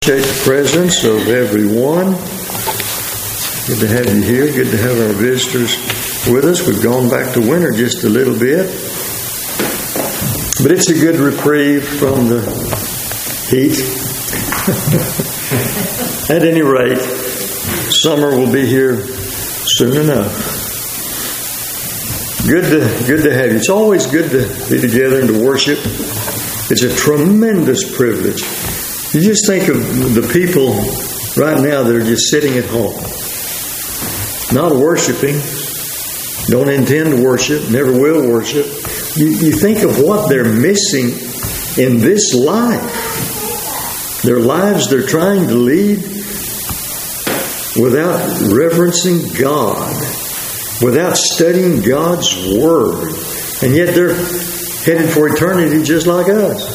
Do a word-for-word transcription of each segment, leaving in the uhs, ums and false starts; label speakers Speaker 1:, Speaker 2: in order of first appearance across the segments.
Speaker 1: Appreciate the presence of everyone. Good to have you here. Good to have our visitors with us. We've gone back to winter just a little bit. But it's a good reprieve from the heat. At any rate, summer will be here soon enough. Good to, good to have you. It's always good to be together and to worship. It's a tremendous privilege. You just think of the people right now that are just sitting at home, not worshiping, don't intend to worship, never will worship. You, you think of what they're missing in this life. Their lives they're trying to lead without reverencing God, without studying God's Word. And yet they're headed for eternity just like us.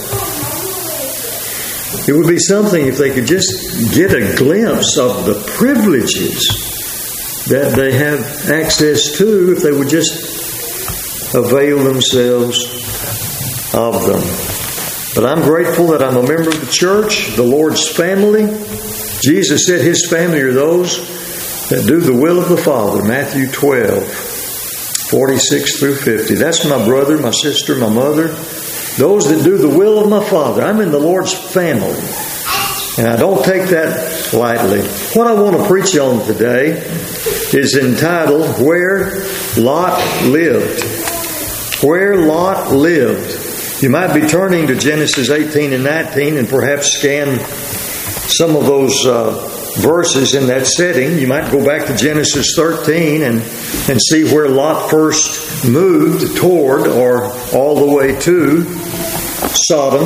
Speaker 1: It would be something if they could just get a glimpse of the privileges that they have access to, if they would just avail themselves of them. But I'm grateful that I'm a member of the church, the Lord's family. Jesus said His family are those that do the will of the Father, Matthew twelve, forty-six through fifty. That's my brother, my sister, my mother. Those that do the will of my Father. I'm in the Lord's family. And I don't take that lightly. What I want to preach on today is entitled, Where Lot Lived. Where Lot Lived. You might be turning to Genesis eighteen and nineteen and perhaps scan some of those uh, verses in that setting. You might go back to Genesis thirteen and, and see where Lot first moved toward or all the way to Sodom.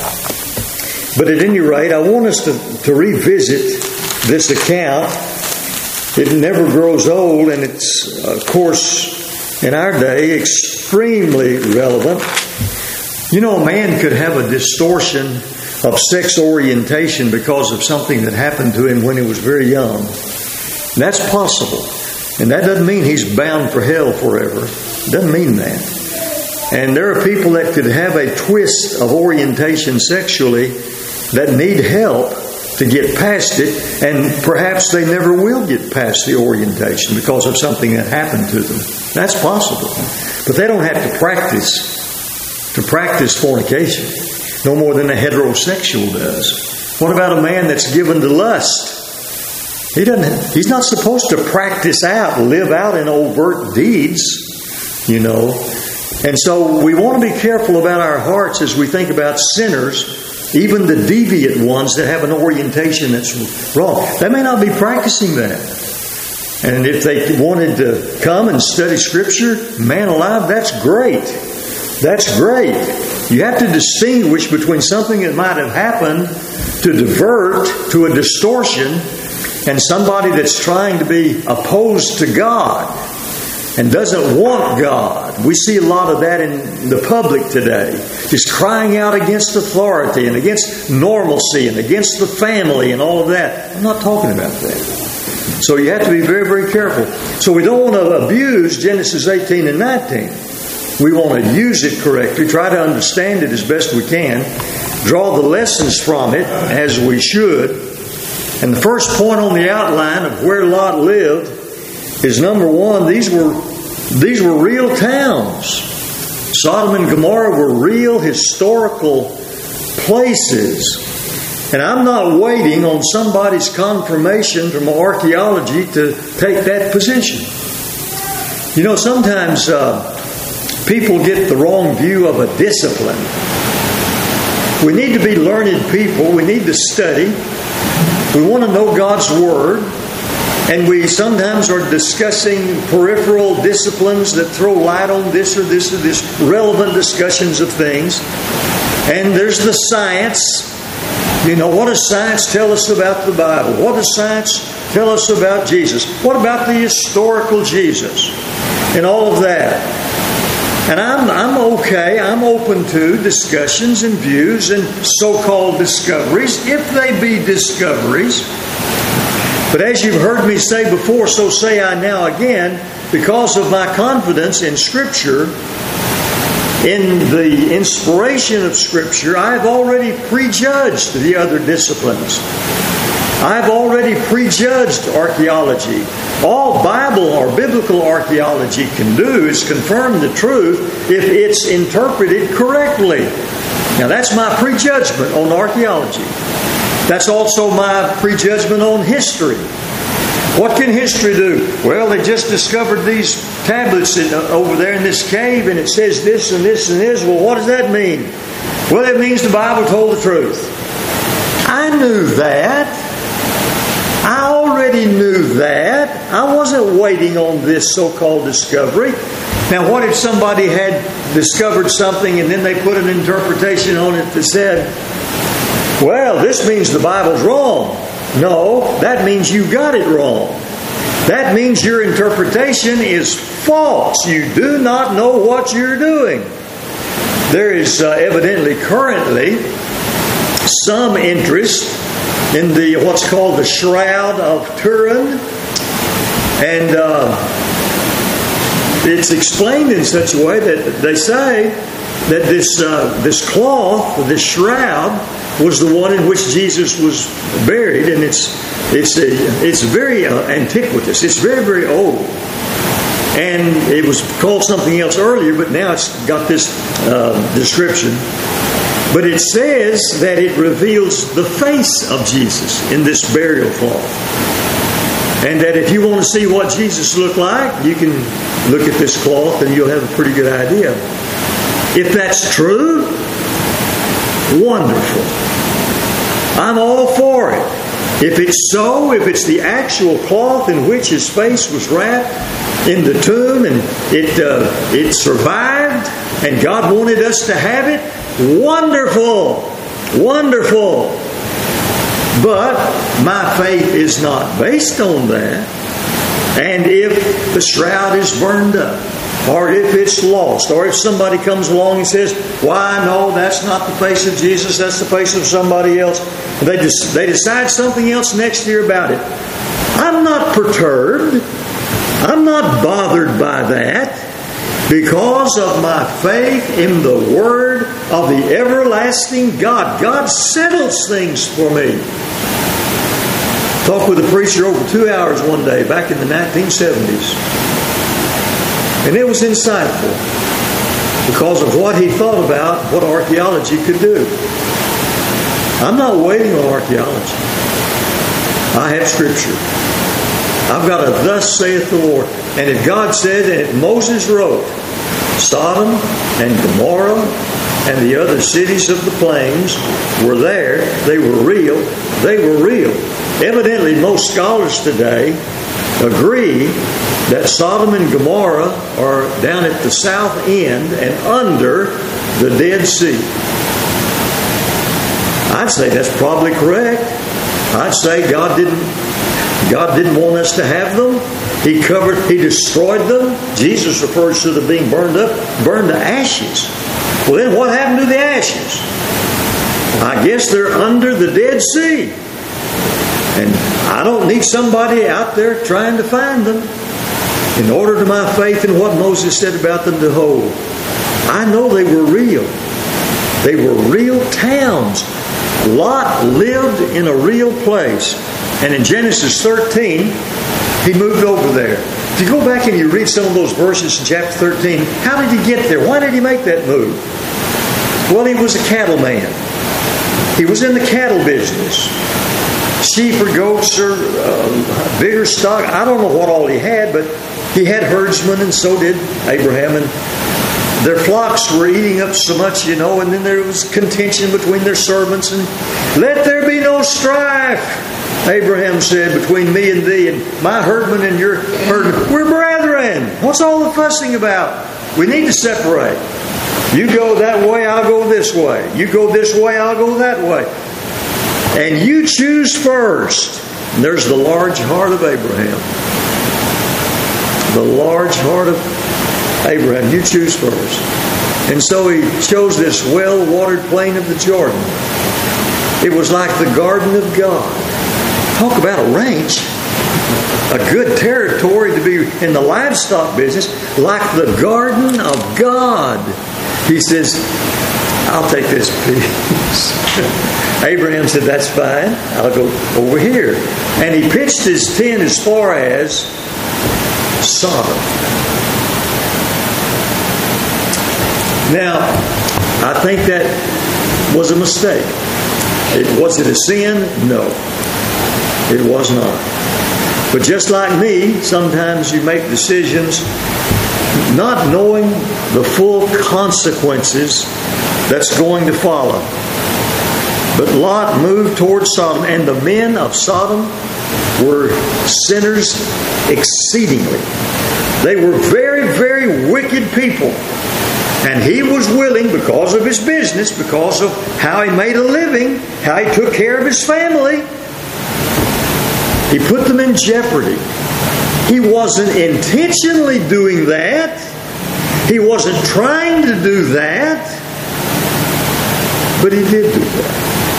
Speaker 1: But at any rate, I want us to, to revisit this account. It never grows old, and it's, of course, in our day, extremely relevant. You know, a man could have a distortion of sex orientation because of something that happened to him when he was very young. And that's possible. And that doesn't mean he's bound for hell forever. It doesn't mean that. And there are people that could have a twist of orientation sexually that need help to get past it, and perhaps they never will get past the orientation because of something that happened to them. That's possible. But they don't have to practice to practice fornication, no more than a heterosexual does. What about a man that's given to lust? He doesn't. He's not supposed to practice out, live out in overt deeds, you know. And so we want to be careful about our hearts as we think about sinners, even the deviant ones that have an orientation that's wrong. They may not be practicing that. And if they wanted to come and study Scripture, man alive, that's great. That's great. You have to distinguish between something that might have happened to divert to a distortion and somebody that's trying to be opposed to God and doesn't want God. We see a lot of that in the public today. Just crying out against authority and against normalcy and against the family and all of that. I'm not talking about that. So you have to be very, very careful. So we don't want to abuse Genesis eighteen and nineteen. We want to use it correctly, try to understand it as best we can, draw the lessons from it as we should. And the first point on the outline of where Lot lived is, number one, these were these were real towns. Sodom and Gomorrah were real historical places. And I'm not waiting on somebody's confirmation from archaeology to take that position. You know, sometimes uh, people get the wrong view of a discipline. We need to be learned people. We need to study. We want to know God's Word. And we sometimes are discussing peripheral disciplines that throw light on this or this or this, relevant discussions of things. And there's the science. You know, what does science tell us about the Bible? What does science tell us about Jesus? What about the historical Jesus? And all of that. And I'm, I'm okay, I'm open to discussions and views and so-called discoveries, if they be discoveries. But as you've heard me say before, so say I now again, because of my confidence in Scripture, in the inspiration of Scripture, I've already prejudged the other disciplines. I've already prejudged archaeology. All Bible or biblical archaeology can do is confirm the truth if it's interpreted correctly. Now that's my prejudgment on archaeology. That's also my prejudgment on history. What can history do? Well, they just discovered these tablets in, uh, over there in this cave, and it says this and this and this. Well, what does that mean? Well, it means the Bible told the truth. I knew that. I already knew that. I wasn't waiting on this so-called discovery. Now, what if somebody had discovered something and then they put an interpretation on it that said, well, this means the Bible's wrong. No, that means you got it wrong. That means your interpretation is false. You do not know what you're doing. There is uh, evidently currently some interest in the what's called the Shroud of Turin, and uh, it's explained in such a way that they say that this uh, this cloth, this shroud, was the one in which Jesus was buried, and it's it's a, it's very uh, antiquitous. It's very very old, and it was called something else earlier, but now it's got this uh, description. But it says that it reveals the face of Jesus in this burial cloth. And that if you want to see what Jesus looked like, you can look at this cloth and you'll have a pretty good idea. If that's true, wonderful. I'm all for it. If it's so, if it's the actual cloth in which his face was wrapped in the tomb and it uh, it survived and God wanted us to have it, wonderful, wonderful. But my faith is not based on that. And if the shroud is burned up, or if it's lost, or if somebody comes along and says, why, no, that's not the face of Jesus, that's the face of somebody else, and they, just, they decide something else next year about it, I'm not perturbed. I'm not bothered by that. Because of my faith in the Word of the everlasting God. God settles things for me. Talked with a preacher over two hours one day back in the nineteen seventies. And it was insightful because of what he thought about what archaeology could do. I'm not waiting on archaeology. I have Scripture. I've got a thus saith the Lord. And if God said, and if Moses wrote, Sodom and Gomorrah and the other cities of the plains were there, they were real, they were real. Evidently, most scholars today agree that Sodom and Gomorrah are down at the south end and under the Dead Sea. I'd say that's probably correct. I'd say God didn't God didn't want us to have them. He covered, He destroyed them. Jesus refers to them being burned up, burned to ashes. Well, then what happened to the ashes? I guess they're under the Dead Sea. And I don't need somebody out there trying to find them. In order to my faith in what Moses said about them to hold, I know they were real. They were real towns. Lot lived in a real place. And in Genesis thirteen, he moved over there. If you go back and you read some of those verses in chapter thirteen, how did he get there? Why did he make that move? Well, he was a cattleman. He was in the cattle business. Sheep or goats or uh, bigger stock. I don't know what all he had, but he had herdsmen, and so did Abraham. And their flocks were eating up so much, you know, and then there was contention between their servants. And let there be no strife, Abraham said, between me and thee and my herdmen and your herdmen. We're brethren. What's all the fussing about? We need to separate. You go that way, I'll go this way. You go this way, I'll go that way. And you choose first. And there's the large heart of Abraham. The large heart of Abraham. You choose first. And so he chose this well-watered plain of the Jordan. It was like the garden of God. Talk about a ranch. A good territory to be in the livestock business. Like the garden of God. He says, I'll take this piece. Abraham said, that's fine. I'll go over here. And he pitched his tent as far as Sodom. Now, I think that was a mistake. It, was it a sin? No. It was not. But just like me, sometimes you make decisions not knowing the full consequences that's going to follow. But Lot moved towards Sodom, and the men of Sodom were sinners exceedingly. They were very, very wicked people. And he was willing, because of his business, because of how he made a living, how he took care of his family, he put them in jeopardy. He wasn't intentionally doing that. He wasn't trying to do that. But he did do that.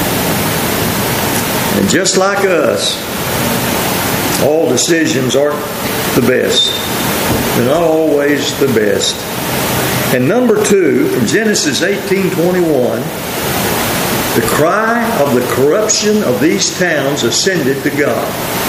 Speaker 1: And just like us, all decisions aren't the best. They're not always the best. And number two, from Genesis eighteen twenty-one, the cry of the corruption of these towns ascended to God.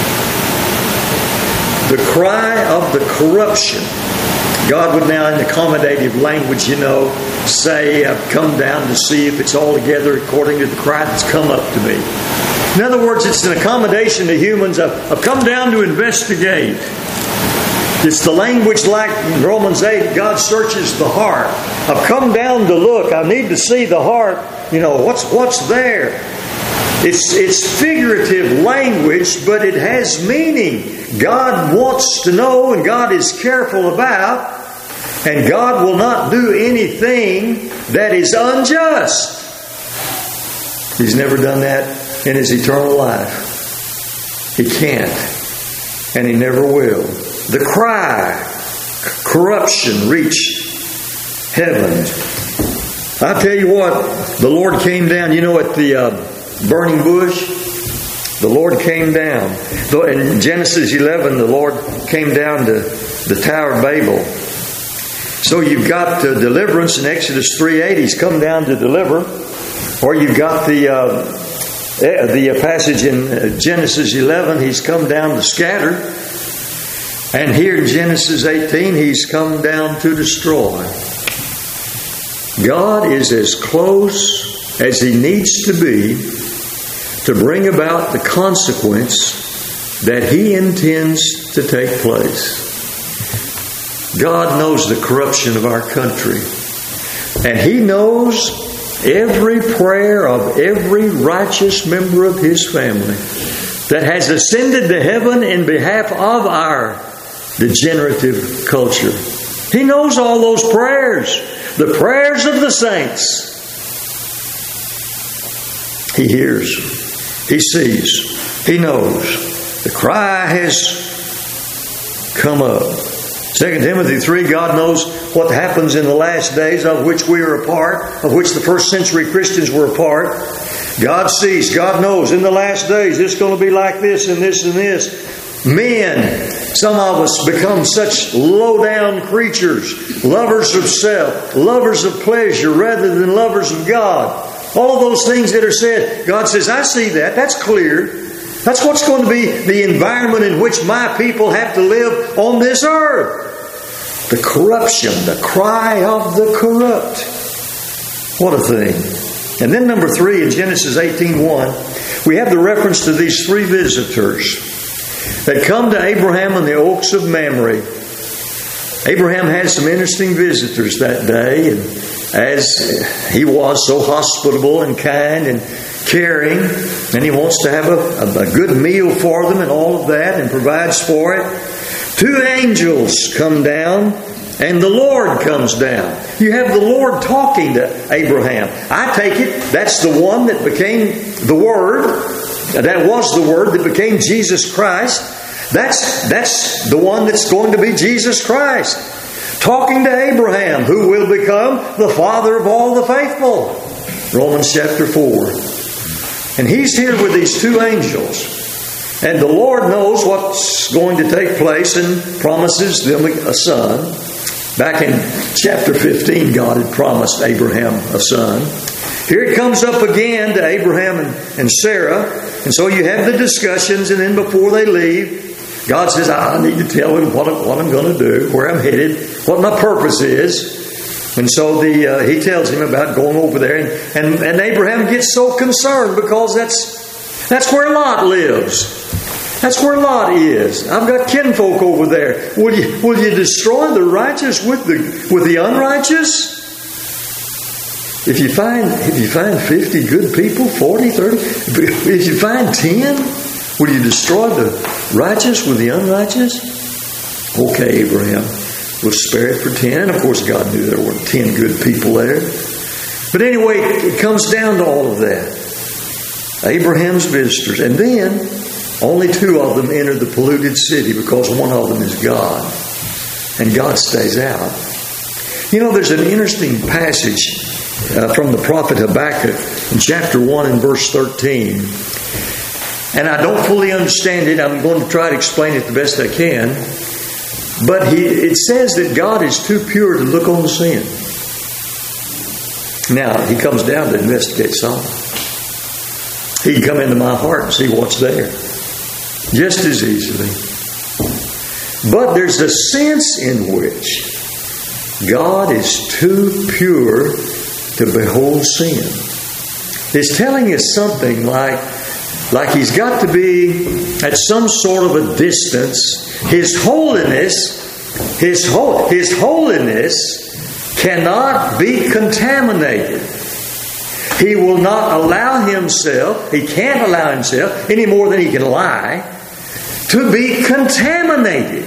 Speaker 1: The cry of the corruption. God would now, in accommodative language, you know, say, I've come down to see if it's all together according to the cry that's come up to me. In other words, it's an accommodation to humans. I've, I've come down to investigate. It's the language like in Romans eight, God searches the heart. I've come down to look. I need to see the heart. You know, what's what's there? It's, it's figurative language, but it has meaning. God wants to know, and God is careful about, and God will not do anything that is unjust. He's never done that in His eternal life. He can't, and He never will. The cry, corruption, reached heaven. I tell you what, the Lord came down, you know, at the uh, burning bush. The Lord came down. In Genesis eleven, the Lord came down to the Tower of Babel. So you've got uh, deliverance in Exodus three eight. He's come down to deliver. Or you've got the uh, the passage in Genesis eleven. He's come down to scatter. And here in Genesis eighteen, He's come down to destroy. God is as close as He needs to be to bring about the consequence that He intends to take place. God knows the corruption of our country. And He knows every prayer of every righteous member of His family that has ascended to heaven in behalf of our degenerative culture. He knows all those prayers, the prayers of the saints. He hears. He sees. He knows. The cry has come up. Second Timothy three, God knows what happens in the last days, of which we are a part, of which the first century Christians were a part. God sees. God knows. In the last days, it's going to be like this and this and this. Men, some of us become such low-down creatures, lovers of self, lovers of pleasure rather than lovers of God. All of those things that are said, God says, I see that. That's clear. That's what's going to be the environment in which my people have to live on this earth. The corruption, the cry of the corrupt. What a thing. And then number three, in Genesis eighteen one, we have the reference to these three visitors that come to Abraham in the oaks of Mamre. Abraham had some interesting visitors that day, and as he was so hospitable and kind and caring, and he wants to have a, a, a good meal for them and all of that, and provides for it. Two angels come down, and the Lord comes down. You have the Lord talking to Abraham. I take it that's the one that became the Word. That was the Word that became Jesus Christ. That's, that's the one that's going to be Jesus Christ. Talking to Abraham, who will become the father of all the faithful. Romans chapter four. And he's here with these two angels. And the Lord knows what's going to take place and promises them a son. Back in chapter fifteen, God had promised Abraham a son. Here it comes up again to Abraham and, and Sarah. And so you have the discussions, and then before they leave, God says, I need to tell him what, what I'm going to do, where I'm headed, what my purpose is. And so the uh, he tells him about going over there. And, and, and Abraham gets so concerned because that's, that's where Lot lives. That's where Lot is. I've got kinfolk over there. Will you, will you destroy the righteous with the with the unrighteous? If you find if you find fifty good people, forty, thirty, if you find ten, will you destroy the righteous with the unrighteous? Okay, Abraham, we'll spare it for ten. And of course, God knew there were ten good people there. But anyway, it comes down to all of that. Abraham's visitors. And then only two of them enter the polluted city because one of them is God. And God stays out. You know, there's an interesting passage uh, from the prophet Habakkuk in chapter one and verse thirteen. And I don't fully understand it. I'm going to try to explain it the best I can. But he, it says that God is too pure to look on sin. Now, he comes down to investigate Sodom. He can come into my heart and see what's there. Just as easily. But there's a sense in which God is too pure to behold sin. It's telling us something like, like He's got to be at some sort of a distance. His holiness, His, hol- His holiness cannot be contaminated. He will not allow Himself, He can't allow Himself, any more than He can lie, to be contaminated.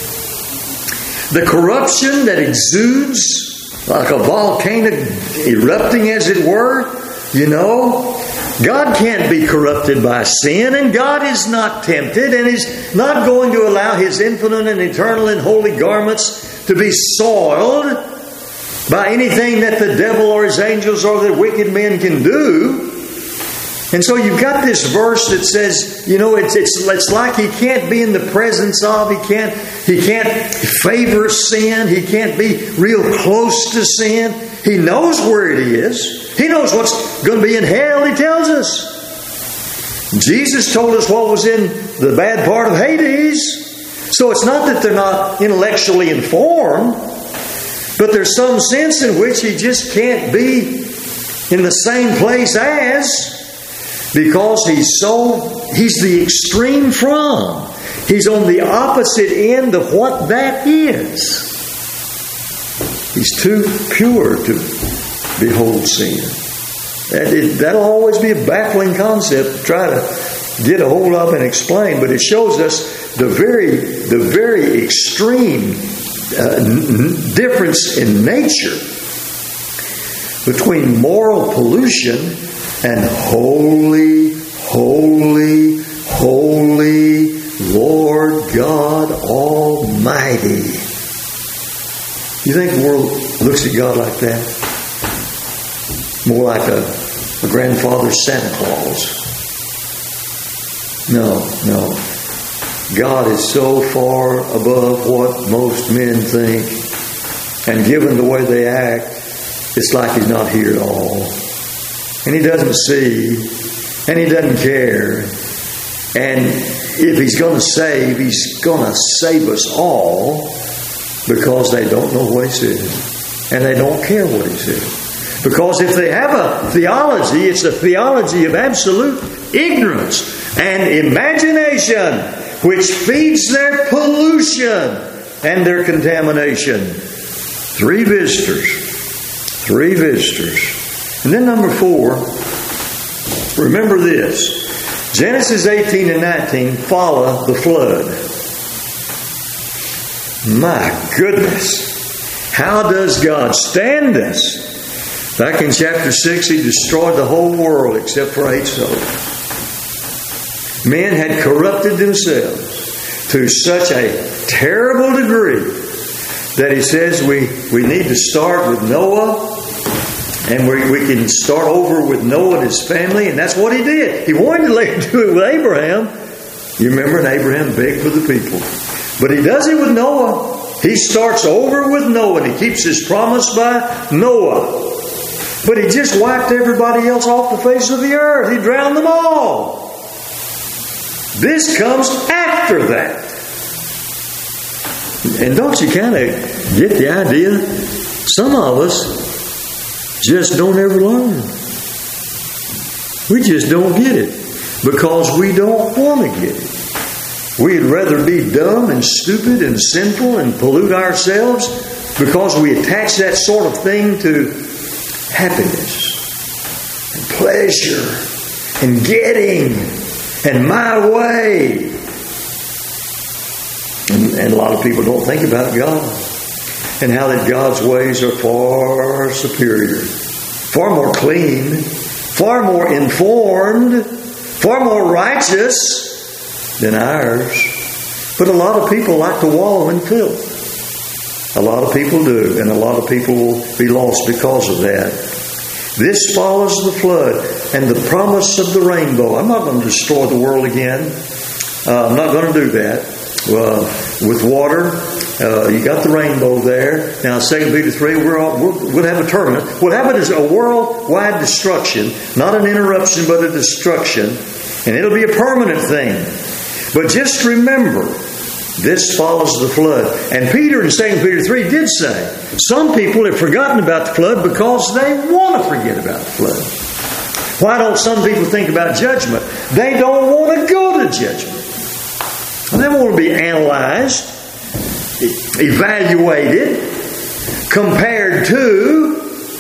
Speaker 1: The corruption that exudes like a volcano erupting, as it were, you know, God can't be corrupted by sin, and God is not tempted, and is not going to allow His infinite and eternal and holy garments to be soiled by anything that the devil or his angels or the wicked men can do. And so you've got this verse that says, you know, it's it's it's like He can't be in the presence of, He can't He can't favor sin, He can't be real close to sin. He knows where it is. He knows what's going to be in hell, He tells us. Jesus told us what was in the bad part of Hades. So it's not that they're not intellectually informed, but there's some sense in which He just can't be in the same place as, because He's so, He's the extreme from. He's on the opposite end of what that is. He's too pure to behold sin. That is, that'll always be a baffling concept to try to get a hold of and explain, but it shows us the very, the very extreme uh, n- difference in nature between moral pollution and holy, holy, holy Lord God Almighty. You think the world looks at God like that? More like a, a grandfather Santa Claus? No, no. God is so far above what most men think, and given the way they act, it's like He's not here at all. And He doesn't see, and He doesn't care. And if He's going to save, He's going to save us all, because they don't know what He said, and they don't care what He said. Because if they have a theology, it's a theology of absolute ignorance and imagination, which feeds their pollution and their contamination. Three visitors. Three visitors. And then number four, remember this. Genesis eighteen and nineteen follow the flood. My goodness. How does God stand us? Back in chapter six, He destroyed the whole world except for eight souls. Men had corrupted themselves to such a terrible degree that He says we, we need to start with Noah, and we, we can start over with Noah and his family, and that's what He did. He wanted to later do it with Abraham. You remember, and Abraham begged for the people. But He does it with Noah. He starts over with Noah, and He keeps His promise by Noah. But He just wiped everybody else off the face of the earth. He drowned them all. This comes after that. And don't you kind of get the idea? Some of us just don't ever learn. We just don't get it because we don't want to get it. We'd rather be dumb and stupid and sinful and pollute ourselves because we attach that sort of thing to happiness and pleasure and getting and my way. And, and a lot of people don't think about God and how that God's ways are far superior, far more clean, far more informed, far more righteous than ours. But a lot of people like to wallow in filth. A lot of people do, and a lot of people will be lost because of that. This follows the flood and the promise of the rainbow. I'm not going to destroy the world again. Uh, I'm not going to do that. Uh, with water, uh, you got the rainbow there. Now, Second Peter three, we're all, we're, we'll have a tournament. What happened is a worldwide destruction, not an interruption, but a destruction, and it'll be a permanent thing. But just remember, this follows the flood. And Peter in Second Peter three did say, some people have forgotten about the flood because they want to forget about the flood. Why don't some people think about judgment? They don't want to go to judgment. They want to be analyzed, evaluated, compared to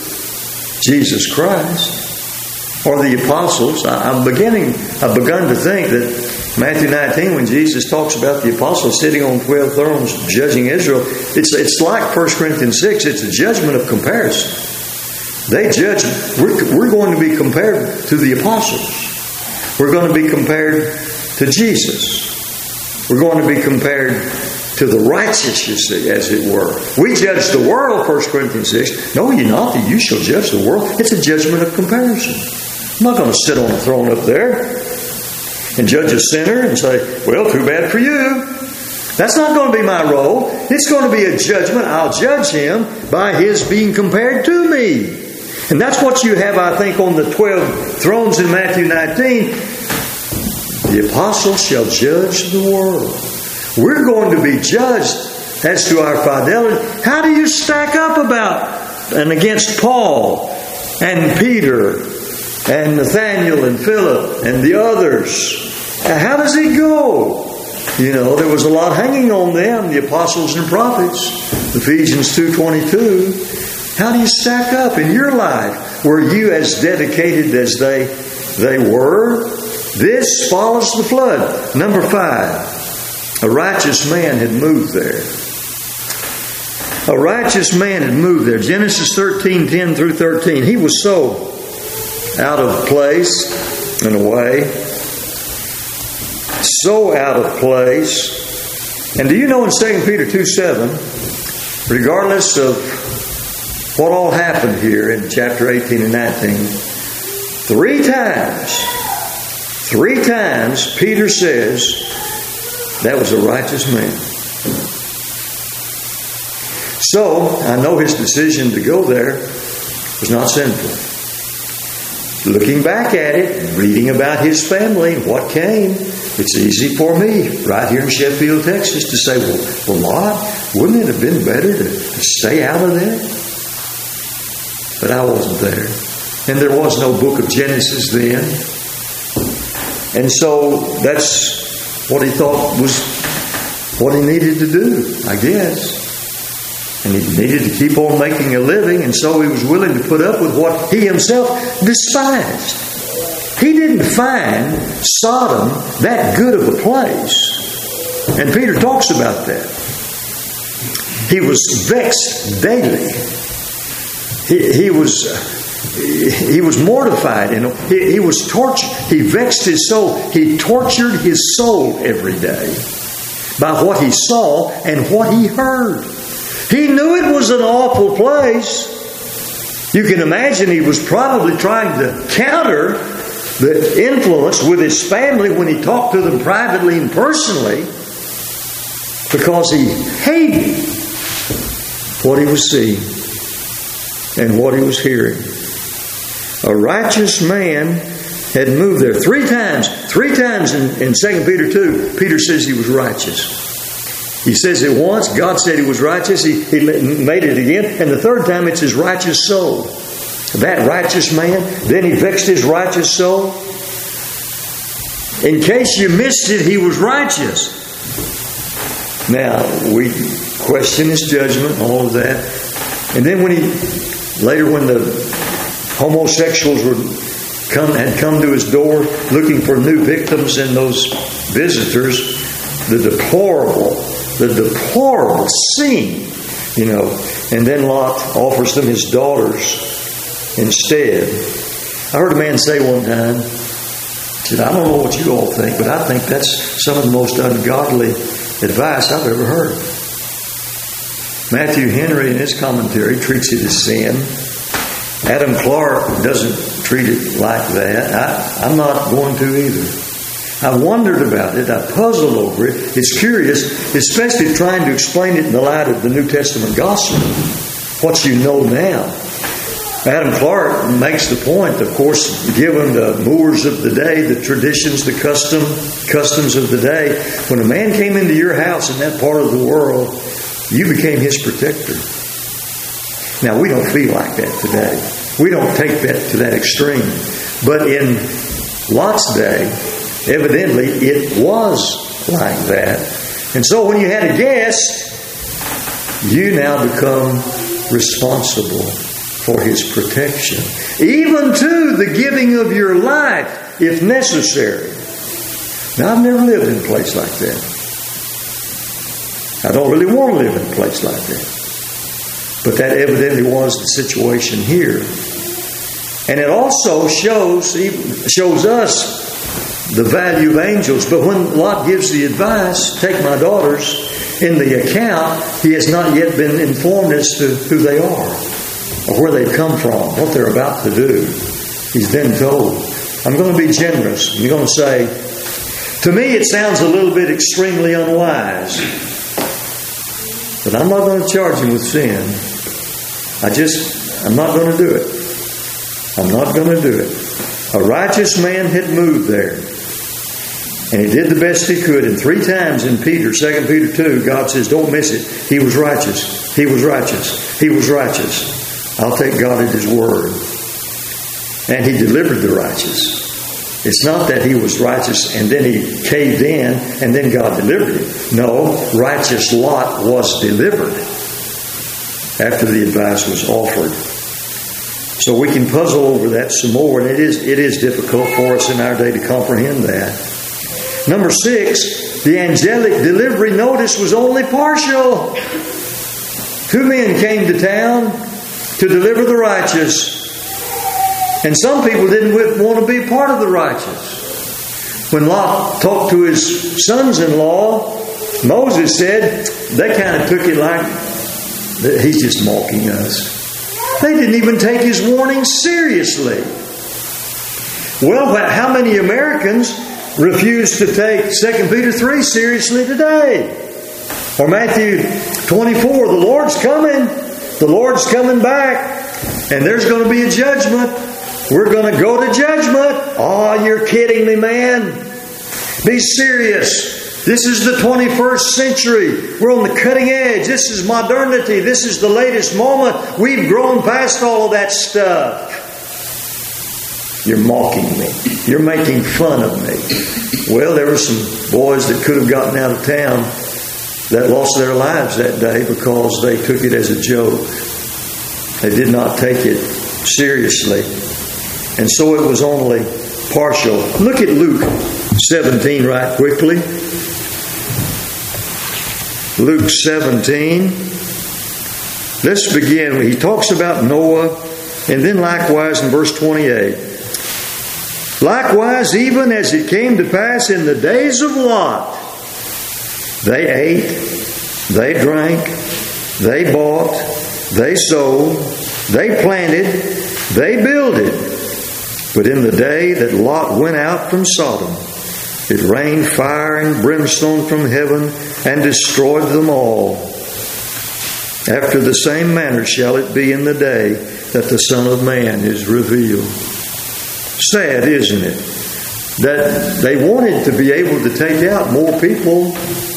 Speaker 1: Jesus Christ or the apostles. I'm beginning, I've begun to think that Matthew nineteen, when Jesus talks about the apostles sitting on twelve thrones judging Israel, it's it's like First Corinthians six. It's a judgment of comparison. They judge. We're, we're going to be compared to the apostles. We're going to be compared to Jesus. We're going to be compared to the righteous, you see, as it were. We judge the world, First Corinthians six. No, you're not. That you shall judge the world. It's a judgment of comparison. I'm not going to sit on a throne up there and judge a sinner and say, well, too bad for you. That's not going to be my role. It's going to be a judgment. I'll judge him by his being compared to me. And that's what you have, I think, on the twelve thrones in Matthew nineteen. The apostles shall judge the world. We're going to be judged as to our fidelity. How do you stack up about and against Paul and Peter and Nathaniel and Philip and the others? How does it go? You know, there was a lot hanging on them, the apostles and prophets. Ephesians two twenty-two. How do you stack up in your life? Were you as dedicated as they they were? This follows the flood. Number five, a righteous man had moved there. A righteous man had moved there. Genesis thirteen, ten through thirteen. He was so out of place in a way. So out of place. And do you know in Second Peter two seven, regardless of what all happened here in chapter eighteen and nineteen, three times, three times Peter says that was a righteous man. So, I know his decision to go there was not sinful. Looking back at it, reading about his family, what came, it's easy for me right here in Sheffield, Texas to say, well, well Lot, wouldn't it have been better to, to stay out of there? But I wasn't there. And there was no book of Genesis then. And so that's what he thought was what he needed to do, I guess. And he needed to keep on making a living, and so he was willing to put up with what he himself despised. He didn't find Sodom that good of a place. And Peter talks about that. He was vexed daily. He, he was he was mortified, and he, he was tortured. He vexed his soul. He tortured his soul every day by what he saw and what he heard. He knew it was an awful place. You can imagine he was probably trying to counter the influence with his family when he talked to them privately and personally, because he hated what he was seeing and what he was hearing. A righteous man had moved there three times. Three times in, in Second Peter two, Peter says he was righteous. He says it once, God said he was righteous, he, he made it again, and the third time it's his righteous soul. That righteous man, then he vexed his righteous soul. In case you missed it, he was righteous. Now, we question his judgment, all of that. And then when he, later when the homosexuals were come had come to his door looking for new victims in those visitors, the deplorable, the deplorable scene, you know. And then Lot offers them his daughters instead. I heard a man say one time, he said, I don't know what you all think, but I think that's some of the most ungodly advice I've ever heard. Matthew Henry in his commentary treats it as sin. Adam Clark doesn't treat it like that. I, I'm not going to either. I wondered about it. I puzzled over it. It's curious, especially trying to explain it in the light of the New Testament gospel. What you know now. Adam Clark makes the point, of course, given the mores of the day, the traditions, the custom, customs of the day, when a man came into your house in that part of the world, you became his protector. Now, we don't feel like that today. We don't take that to that extreme. But in Lot's day, evidently, it was like that. And so when you had a guest, you now become responsible for his protection. Even to the giving of your life, if necessary. Now, I've never lived in a place like that. I don't really want to live in a place like that. But that evidently was the situation here. And it also shows, shows us the value of angels. But when Lot gives the advice, take my daughters, in the account, he has not yet been informed as to who they are, or where they've come from, what they're about to do. He's then told, I'm going to be generous. You're going to say, to me it sounds a little bit extremely unwise, but I'm not going to charge him with sin. I just, I'm not going to do it. I'm not going to do it. A righteous man had moved there. And he did the best he could. And three times in Peter, Second Peter two, God says, don't miss it. He was righteous. He was righteous. He was righteous. I'll take God at His word. And He delivered the righteous. It's not that he was righteous and then he caved in and then God delivered him. No, righteous Lot was delivered after the advice was offered. So we can puzzle over that some more, and it is it is difficult for us in our day to comprehend that. Number six, the angelic delivery notice was only partial. Two men came to town to deliver the righteous. And some people didn't want to be part of the righteous. When Lot talked to his sons-in-law, Moses said, they kind of took it like, he's just mocking us. They didn't even take his warning seriously. Well, how many Americans refuse to take Second Peter three seriously today? Or Matthew twenty-four, the Lord's coming. The Lord's coming back. And there's going to be a judgment. We're going to go to judgment. Oh, you're kidding me, man. Be serious. This is the twenty-first century. We're on the cutting edge. This is modernity. This is the latest moment. We've grown past all of that stuff. You're mocking me. You're making fun of me. Well, there were some boys that could have gotten out of town that lost their lives that day because they took it as a joke. They did not take it seriously. And so it was only partial. Look at Luke seventeen right quickly. Luke seventeen. Let's begin. He talks about Noah, and then likewise in verse twenty-eight. Likewise, even as it came to pass in the days of Lot, they ate, they drank, they bought, they sold, they planted, they builded. But in the day that Lot went out from Sodom, it rained fire and brimstone from heaven and destroyed them all. After the same manner shall it be in the day that the Son of Man is revealed. Sad, isn't it? That they wanted to be able to take out more people,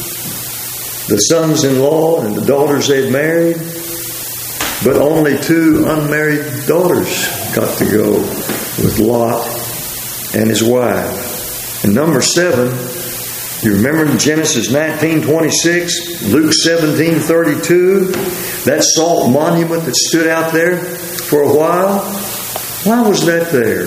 Speaker 1: the sons-in-law and the daughters they'd married, but only two unmarried daughters got to go with Lot and his wife. And number seven, you remember in Genesis nineteen twenty-six, Luke seventeen thirty-two, that salt monument that stood out there for a while? Why was that there?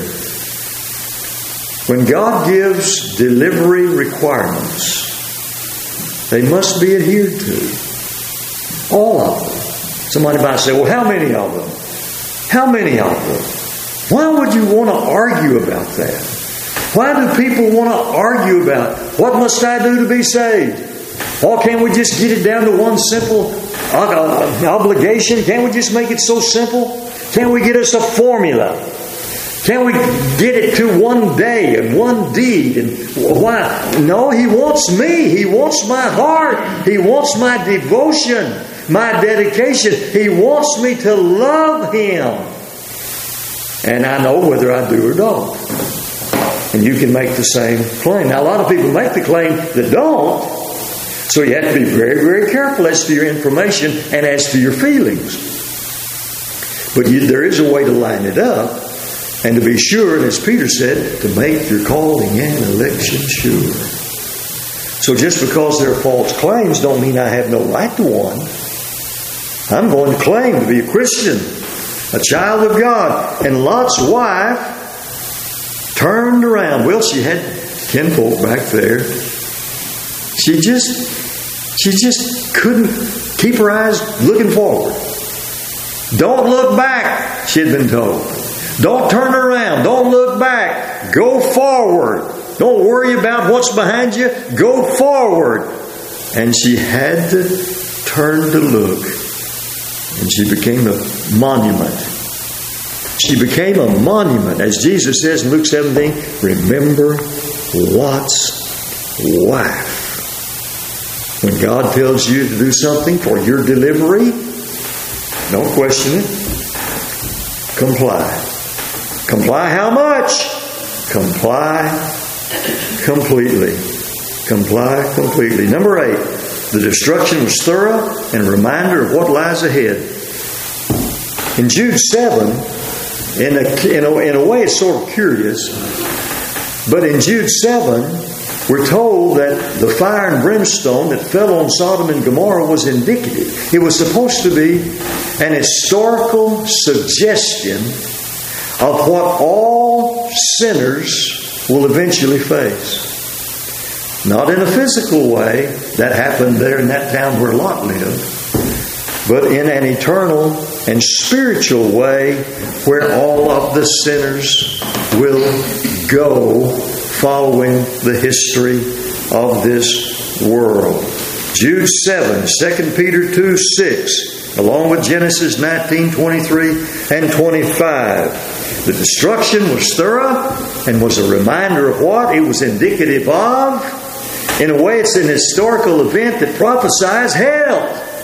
Speaker 1: When God gives delivery requirements, they must be adhered to. All of them. Somebody might say, well, how many of them? How many of them? Why would you want to argue about that? Why do people want to argue about what must I do to be saved? Or can't we just get it down to one simple obligation? Can't we just make it so simple? Can't we get us a formula? Can't we get it to one day and one deed? And why? No, He wants me. He wants my heart. He wants my devotion, my dedication. He wants me to love Him. And I know whether I do or don't. And you can make the same claim. Now, a lot of people make the claim that don't. So you have to be very, very careful as to your information and as to your feelings. But you, there is a way to line it up. And to be sure, and as Peter said, to make your calling and election sure. So just because there are false claims don't mean I have no right to one. I'm going to claim to be a Christian, a child of God. And Lot's wife turned around. Well, she had kinfolk back there. She just, she just couldn't keep her eyes looking forward. Don't look back, she had been told. Don't turn around. Don't look back. Go forward. Don't worry about what's behind you. Go forward. And she had to turn to look. And she became a monument. She became a monument. As Jesus says in Luke seventeen, remember Lot's wife. When God tells you to do something for your delivery, don't question it. Comply. Comply how much? Comply completely. Comply completely. Number eight, the destruction was thorough and a reminder of what lies ahead. In Jude seven, in a, in a, in a way it's sort of curious, but in Jude seven, we're told that the fire and brimstone that fell on Sodom and Gomorrah was indicative. It was supposed to be an historical suggestion of what all sinners will eventually face. Not in a physical way, that happened there in that town where Lot lived, but in an eternal and spiritual way where all of the sinners will go following the history of this world. Jude seven, Second Peter two six, along with Genesis nineteen twenty-three and twenty-five. The destruction was thorough and was a reminder of what it was indicative of. In a way, it's an historical event that prophesies hell.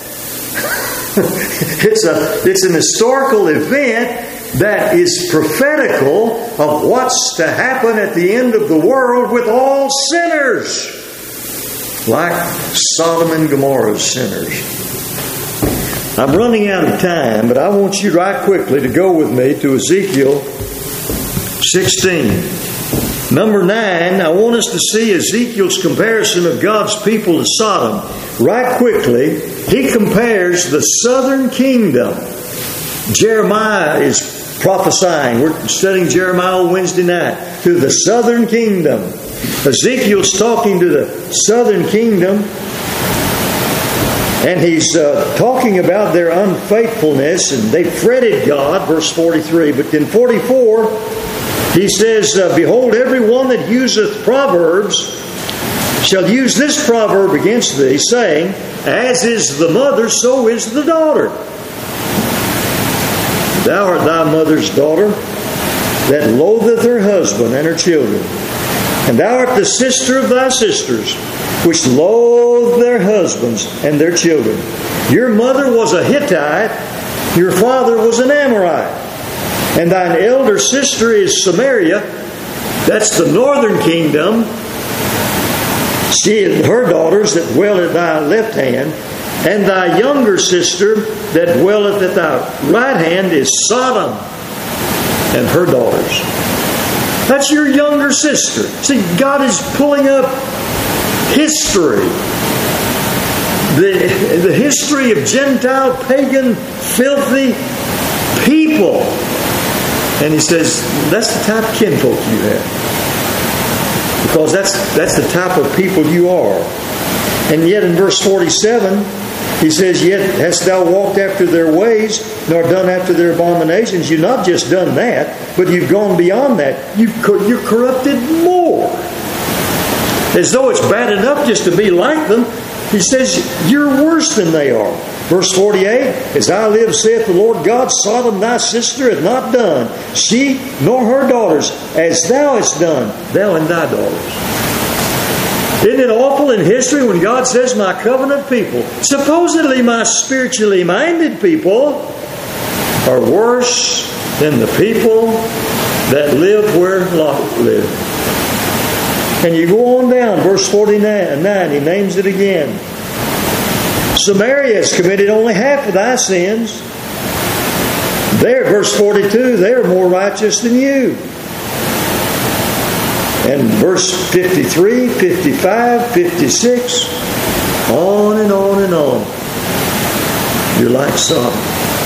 Speaker 1: it's a it's an historical event that is prophetical of what's to happen at the end of the world with all sinners, like Sodom and Gomorrah's sinners. I'm running out of time, but I want you right quickly to go with me to Ezekiel sixteen. Number nine, I want us to see Ezekiel's comparison of God's people to Sodom. Right quickly, he compares the southern kingdom. Jeremiah is prophesying. We're studying Jeremiah on Wednesday night. To the southern kingdom. Ezekiel's talking to the southern kingdom. And he's uh, talking about their unfaithfulness, and they fretted God, verse forty-three. But in forty-four, he says, uh, behold, everyone that useth proverbs shall use this proverb against thee, saying, as is the mother, so is the daughter. Thou art thy mother's daughter, that loatheth her husband and her children. And thou art the sister of thy sisters, which loathe their husbands and their children. Your mother was a Hittite, your father was an Amorite. And thine elder sister is Samaria, that's the northern kingdom. She and her daughters that dwell at thy left hand, and thy younger sister that dwelleth at thy right hand is Sodom and her daughters. That's your younger sister. See, God is pulling up history. The, the history of Gentile, pagan, filthy people. And He says, that's the type of kinfolk you have. Because that's, that's the type of people you are. And yet in verse forty-seven, He says, yet hast thou walked after their ways, nor done after their abominations. You've not just done that, but you've gone beyond that. You've, you're corrupted more. As though it's bad enough just to be like them. He says, you're worse than they are. Verse forty-eight, as I live, saith the Lord God, Sodom thy sister hath not done, she nor her daughters, as thou hast done, thou and thy daughters. Isn't it awful in history when God says, my covenant people, supposedly my spiritually minded people, are worse than the people that live where Lot lived? And you go on down, verse forty-nine, He names it again. Samaria has committed only half of thy sins. There, verse forty-two, they are more righteous than you. And verse fifty-three, fifty-five, fifty-six, on and on and on. You're like Sodom.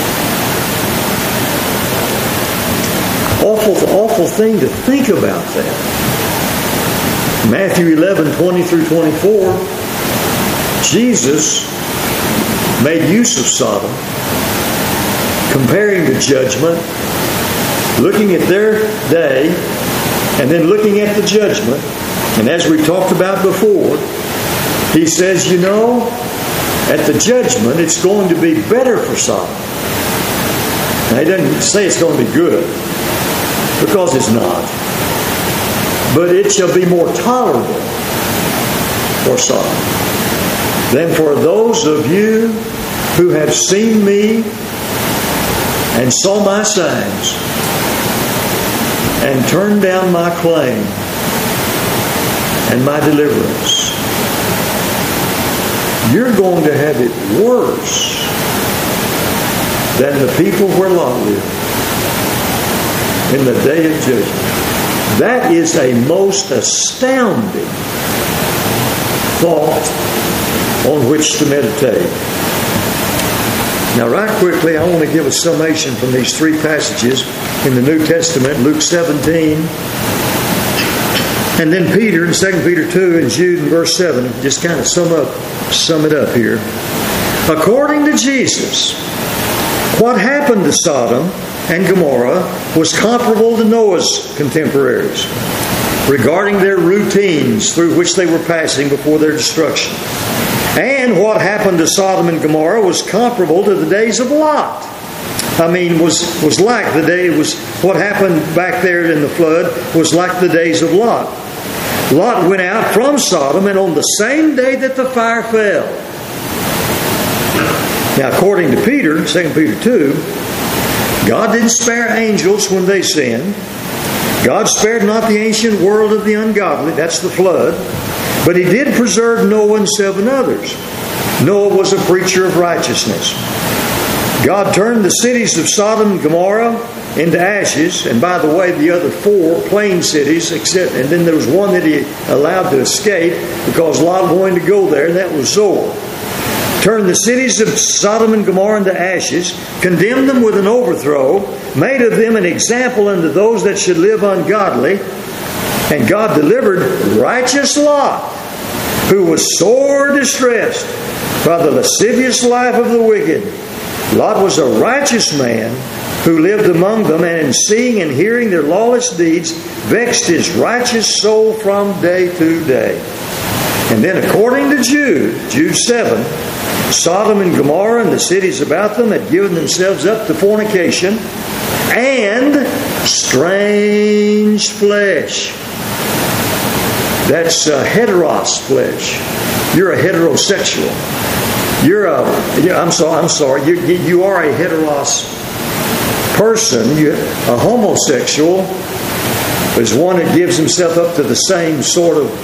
Speaker 1: Awful, awful thing to think about that. Matthew eleven, twenty through twenty-four, Jesus made use of Sodom, comparing the judgment, looking at their day, and then looking at the judgment. And as we talked about before, He says, you know, at the judgment, it's going to be better for Sodom. Now, He doesn't say it's going to be good, because it's not. But it shall be more tolerable for Sodom than for those of you who have seen me and saw my signs and turned down my claim and my deliverance. You're going to have it worse than the people where Lot lived in the day of judgment. That is a most astounding thought on which to meditate. Now, right quickly, I want to give a summation from these three passages in the New Testament, Luke seventeen, and then Peter in Second Peter two and Jude in verse seven. Just kind of sum up, sum it up here. According to Jesus, what happened to Sodom and Gomorrah was comparable to Noah's contemporaries regarding their routines through which they were passing before their destruction. And what happened to Sodom and Gomorrah was comparable to the days of Lot. I mean, was, was like the day, was what happened back there in the flood was like the days of Lot. Lot went out from Sodom, and on the same day that the fire fell. Now, according to Peter, Second Peter two, God didn't spare angels when they sinned. God spared not the ancient world of the ungodly. That's the flood. But He did preserve Noah and seven others. Noah was a preacher of righteousness. God turned the cities of Sodom and Gomorrah into ashes. And by the way, the other four plain cities, except, and then there was one that He allowed to escape because Lot wanted to go there, and that was Zoar. Turned the cities of Sodom and Gomorrah into ashes, condemned them with an overthrow, made of them an example unto those that should live ungodly. And God delivered righteous Lot, who was sore distressed by the lascivious life of the wicked. Lot was a righteous man who lived among them, and in seeing and hearing their lawless deeds, vexed his righteous soul from day to day. And then according to Jude, Jude seven, Sodom and Gomorrah and the cities about them had given themselves up to fornication and strange flesh. That's uh, heteros flesh. You're a heterosexual. You're a, I'm sorry, I'm sorry, you, you are a heteros person. You, a homosexual is one that gives himself up to the same sort of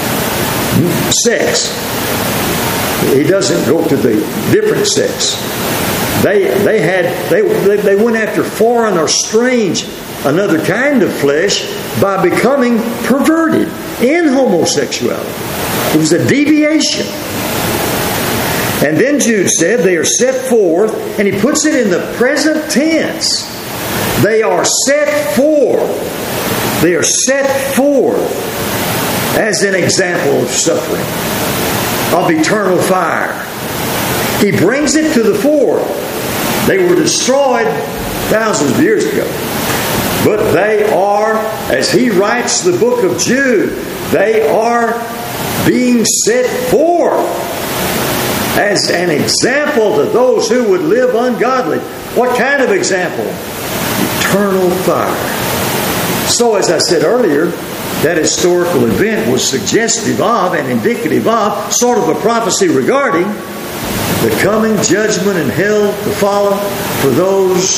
Speaker 1: sex. He doesn't go to the different sex. They they had they they went after foreign or strange, another kind of flesh, by becoming perverted in homosexuality. It was a deviation. And then Jude said they are set forth, and he puts it in the present tense. They are set forth. They are set forth as an example of suffering, of eternal fire. He brings it to the fore. They were destroyed thousands of years ago. But they are, as he writes the book of Jude, they are being set forth as an example to those who would live ungodly. What kind of example? Eternal fire. So, as I said earlier, that historical event was suggestive of and indicative of sort of a prophecy regarding the coming judgment in hell to follow for those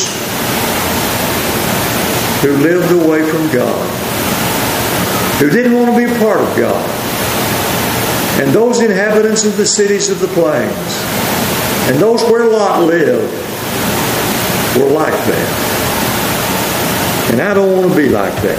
Speaker 1: who lived away from God, who didn't want to be a part of God. And those inhabitants of the cities of the plains, and those where Lot lived, were like that. And I don't want to be like that.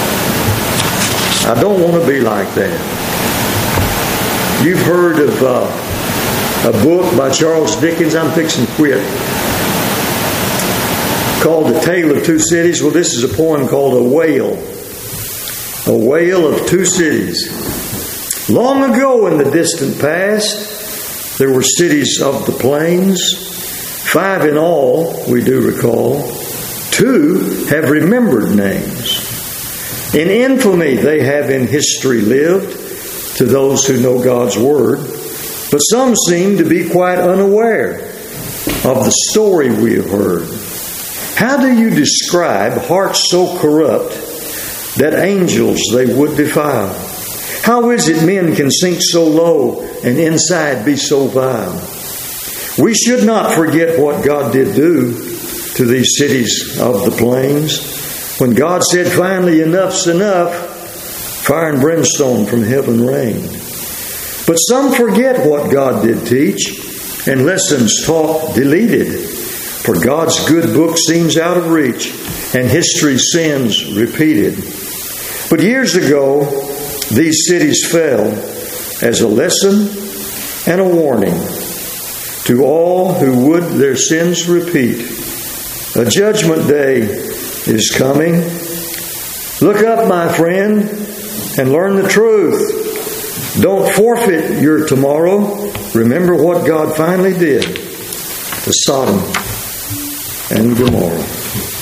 Speaker 1: I don't want to be like that. You've heard of uh, a book by Charles Dickens, I'm fixing to quit, called The Tale of Two Cities. Well, this is a poem called A Wail. A Wail of Two Cities. Long ago in the distant past, there were cities of the plains, five in all, we do recall. Two have remembered names. In infamy they have in history lived, to those who know God's Word. But some seem to be quite unaware of the story we have heard. How do you describe hearts so corrupt that angels they would defile? How is it men can sink so low and inside be so vile? We should not forget what God did do to these cities of the plains. When God said, finally, enough's enough, fire and brimstone from heaven rained. But some forget what God did teach, and lessons taught deleted. For God's good book seems out of reach, and history's sins repeated. But years ago, these cities fell as a lesson and a warning to all who would their sins repeat. A judgment day is coming. Look up, my friend, and learn the truth. Don't forfeit your tomorrow. Remember what God finally did to Sodom and Gomorrah.